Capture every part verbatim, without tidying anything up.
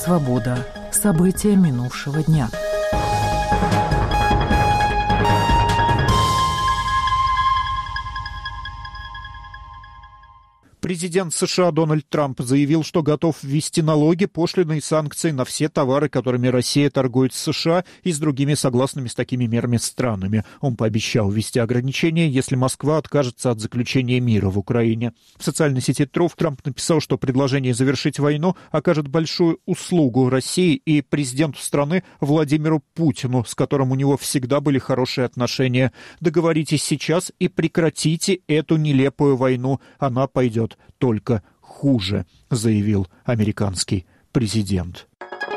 «Свобода». События минувшего дня. Президент США Дональд Трамп заявил, что готов ввести налоги, пошлины и санкции на все товары, которыми Россия торгует с США и с другими согласными с такими мерами странами. Он пообещал ввести ограничения, если Москва откажется от заключения мира в Украине. В социальной сети Truth Трамп написал, что предложение завершить войну окажет большую услугу России и президенту страны Владимиру Путину, с которым у него всегда были хорошие отношения. Договоритесь сейчас и прекратите эту нелепую войну. Она пойдет только хуже, заявил американский президент.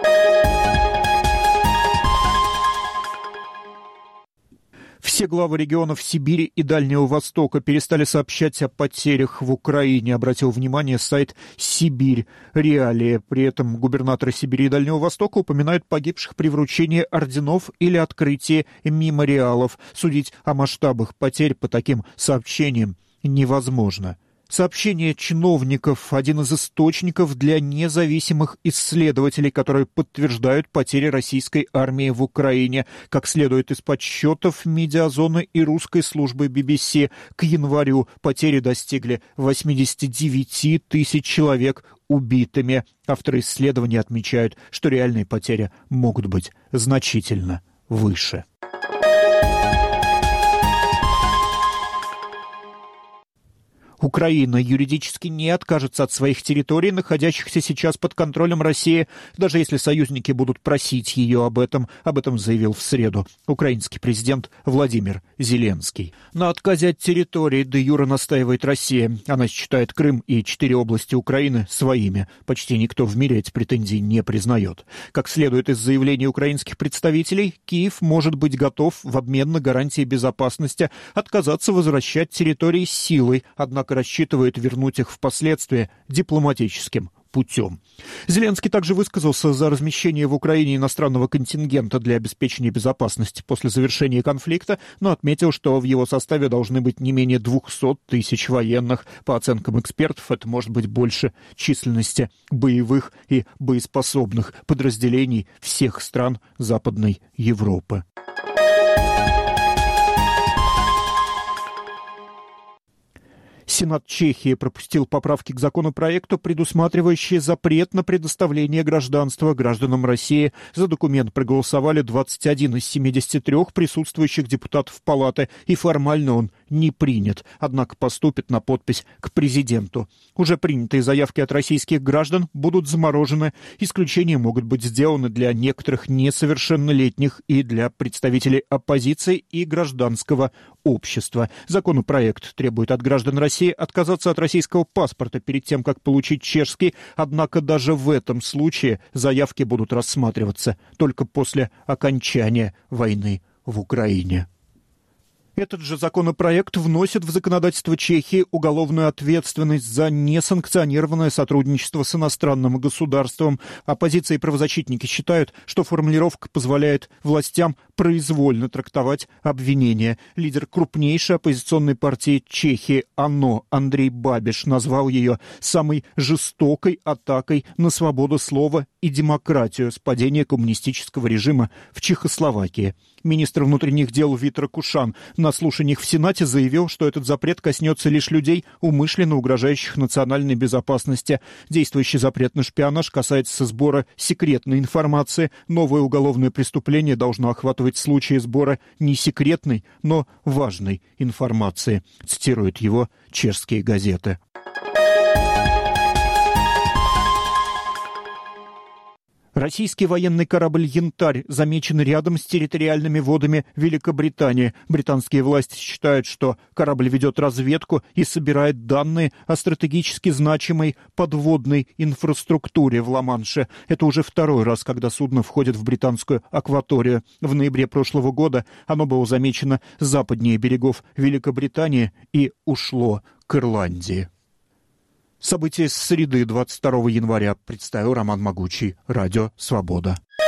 Все главы регионов Сибири и Дальнего Востока перестали сообщать о потерях в Украине, обратил внимание сайт «Сибирь Реалии». При этом губернаторы Сибири и Дальнего Востока упоминают погибших при вручении орденов или открытии мемориалов. Судить о масштабах потерь по таким сообщениям невозможно. Сообщение чиновников – один из источников для независимых исследователей, которые подтверждают потери российской армии в Украине. Как следует из подсчетов Медиазоны и русской службы би би си, к январю потери достигли восемьдесят девять тысяч человек убитыми. Авторы исследования отмечают, что реальные потери могут быть значительно выше. Украина юридически не откажется от своих территорий, находящихся сейчас под контролем России, даже если союзники будут просить ее об этом. Об этом заявил в среду украинский президент Владимир Зеленский. На отказе от территории де-юре настаивает Россия. Она считает Крым и четыре области Украины своими. Почти никто в мире эти претензии не признает. Как следует из заявлений украинских представителей, Киев может быть готов в обмен на гарантии безопасности отказаться возвращать территории силой, однако рассчитывает вернуть их впоследствии дипломатическим путем. Зеленский также высказался за размещение в Украине иностранного контингента для обеспечения безопасности после завершения конфликта, но отметил, что в его составе должны быть не менее двухсот тысяч военных. По оценкам экспертов, это может быть больше численности боевых и боеспособных подразделений всех стран Западной Европы. Сенат Чехии пропустил поправки к законопроекту, предусматривающие запрет на предоставление гражданства гражданам России. За документ проголосовали двадцать один из семидесяти трёх присутствующих депутатов Палаты, и формально он не принят, однако поступит на подпись к президенту. Уже принятые заявки от российских граждан будут заморожены. Исключения могут быть сделаны для некоторых несовершеннолетних и для представителей оппозиции и гражданского общества. Законопроект требует от граждан России отказаться от российского паспорта перед тем, как получить чешский, однако даже в этом случае заявки будут рассматриваться только после окончания войны в Украине. Этот же законопроект вносит в законодательство Чехии уголовную ответственность за несанкционированное сотрудничество с иностранным государством. Оппозиция и правозащитники считают, что формулировка позволяет властям произвольно трактовать обвинения. Лидер крупнейшей оппозиционной партии Чехии АНО Андрей Бабиш назвал ее самой жестокой атакой на свободу слова и демократию с падения коммунистического режима в Чехословакии. Министр внутренних дел Витер Кушан на слушаниях в Сенате заявил, что этот запрет коснется лишь людей, умышленно угрожающих национальной безопасности. Действующий запрет на шпионаж касается сбора секретной информации. Новое уголовное преступление должно охватывать случаи сбора не секретной, но важной информации, цитируют его чешские газеты. Российский военный корабль «Янтарь» замечен рядом с территориальными водами Великобритании. Британские власти считают, что корабль ведет разведку и собирает данные о стратегически значимой подводной инфраструктуре в Ла-Манше. Это уже второй раз, когда судно входит в британскую акваторию. В ноябре прошлого года оно было замечено западнее берегов Великобритании и ушло к Ирландии. События с среды двадцать второго января представил Роман Могучий. Радио «Свобода».